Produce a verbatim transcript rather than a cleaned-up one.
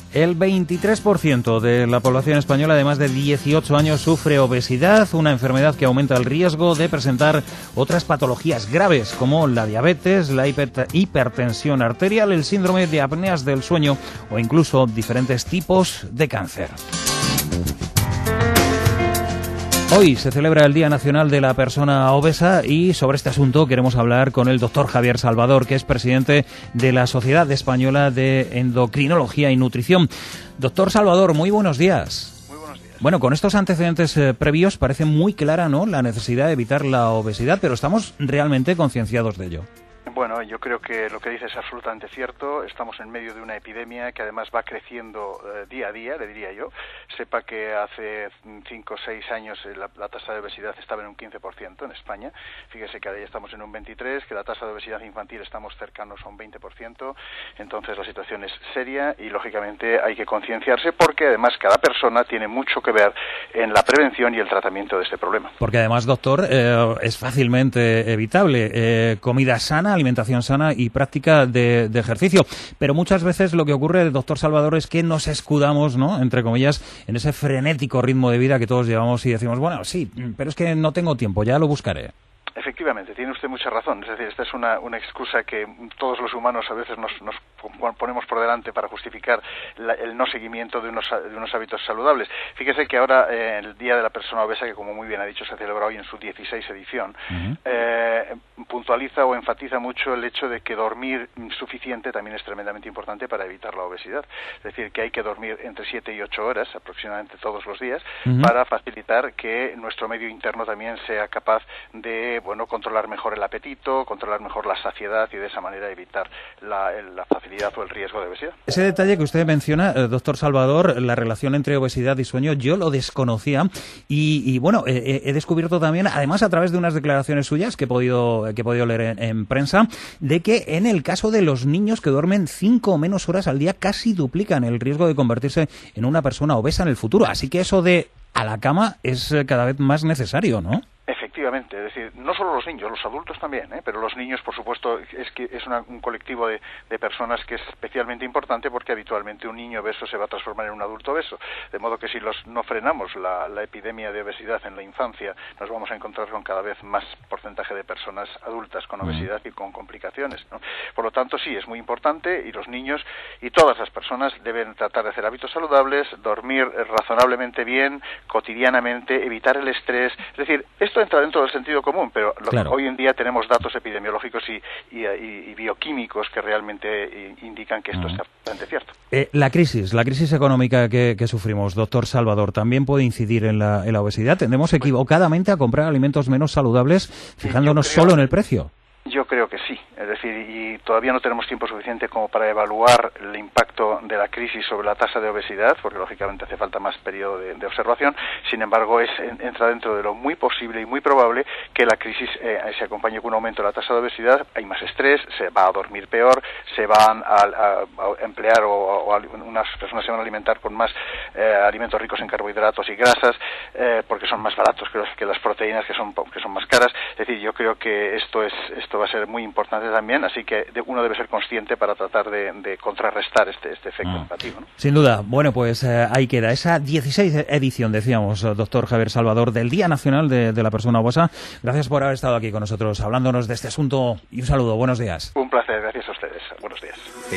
El veintitrés por ciento de la población española de más de dieciocho años sufre obesidad, una enfermedad que aumenta el riesgo de presentar otras patologías graves como la diabetes, la hipertensión arterial, el síndrome de apneas del sueño o incluso diferentes tipos de cáncer. Hoy se celebra el Día Nacional de la Persona Obesa y sobre este asunto queremos hablar con el doctor Javier Salvador, que es presidente de la Sociedad Española de Endocrinología y Nutrición. Doctor Salvador, muy buenos días. Muy buenos días. Bueno, con estos antecedentes eh, previos parece muy clara, ¿no?, la necesidad de evitar la obesidad, pero ¿estamos realmente concienciados de ello? Bueno, yo creo que lo que dice es absolutamente cierto. Estamos en medio de una epidemia que además va creciendo eh, día a día, le diría yo. Sepa que hace cinco o seis años eh, la, la tasa de obesidad estaba en un quince por ciento en España. Fíjese que ahora ya estamos en un veintitrés por ciento, que la tasa de obesidad infantil estamos cercanos a un veinte por ciento. Entonces la situación es seria y lógicamente hay que concienciarse porque además cada persona tiene mucho que ver en la prevención y el tratamiento de este problema. Porque además, doctor, eh, es fácilmente evitable. Eh, comida sana, alimentación sana y práctica de, de ejercicio. Pero muchas veces lo que ocurre, doctor Salvador, es que nos escudamos, ¿no?, entre comillas, en ese frenético ritmo de vida que todos llevamos y decimos, bueno, sí, pero es que no tengo tiempo, ya lo buscaré. Efectivamente, tiene usted mucha razón. Es decir, esta es una, una excusa que todos los humanos a veces nos, nos ponemos por delante para justificar la, el no seguimiento de unos, de unos hábitos saludables. Fíjese que ahora eh, el Día de la Persona Obesa, que como muy bien ha dicho se celebra hoy en su dieciséis edición, uh-huh. eh, puntualiza o enfatiza mucho el hecho de que dormir suficiente también es tremendamente importante para evitar la obesidad. Es decir, que hay que dormir entre siete y ocho horas aproximadamente todos los días uh-huh. para facilitar que nuestro medio interno también sea capaz de bueno, controlar mejor el apetito, controlar mejor la saciedad y de esa manera evitar la, la facilidad o el riesgo de obesidad. Ese detalle que usted menciona, eh, doctor Salvador, la relación entre obesidad y sueño, yo lo desconocía y, y bueno, eh, he descubierto también, además a través de unas declaraciones suyas que he podido, que he podido leer en, en prensa, de que en el caso de los niños que duermen cinco o menos horas al día casi duplican el riesgo de convertirse en una persona obesa en el futuro. Así que eso de a la cama es cada vez más necesario, ¿no? Efectivamente, es decir, no solo los niños, los adultos también, ¿eh? Pero los niños, por supuesto, es que es una, un colectivo de, de personas que es especialmente importante porque habitualmente un niño obeso se va a transformar en un adulto obeso, de modo que si los no frenamos la, la epidemia de obesidad en la infancia, nos vamos a encontrar con cada vez más porcentaje de personas adultas con obesidad y con complicaciones, ¿no? Por lo tanto, sí, es muy importante y los niños y todas las personas deben tratar de hacer hábitos saludables, dormir razonablemente bien, cotidianamente, evitar el estrés, es decir, esto entra dentro del sentido común, pero lo claro. que hoy en día tenemos datos epidemiológicos y, y, y, y bioquímicos que realmente indican que esto uh-huh. es absolutamente cierto. Eh, la crisis, la crisis económica que, que sufrimos, doctor Salvador, ¿también puede incidir en la, en la obesidad? ¿Tendemos equivocadamente a comprar alimentos menos saludables fijándonos sí, creo... solo en el precio? Yo creo que sí, es decir, y todavía no tenemos tiempo suficiente como para evaluar el impacto de la crisis sobre la tasa de obesidad, porque lógicamente hace falta más periodo de, de observación. Sin embargo, es entra dentro de lo muy posible y muy probable que la crisis eh, se acompañe con un aumento de la tasa de obesidad. Hay más estrés, se va a dormir peor, se van a, a, a emplear o, o a, unas personas se van a alimentar con más eh, alimentos ricos en carbohidratos y grasas, eh, porque son más baratos que, los, que las proteínas que son que son más caras. Es decir, yo creo que esto es esto va a ser muy importante también, así que uno debe ser consciente para tratar de, de contrarrestar este, este efecto ah. negativo, ¿no? Sin duda. Bueno, pues eh, ahí queda esa dieciséis edición, decíamos, doctor Javier Salvador, del Día Nacional de, de la Persona Obesa. Gracias por haber estado aquí con nosotros hablándonos de este asunto y un saludo. Buenos días. Un placer. Gracias a ustedes. Buenos días.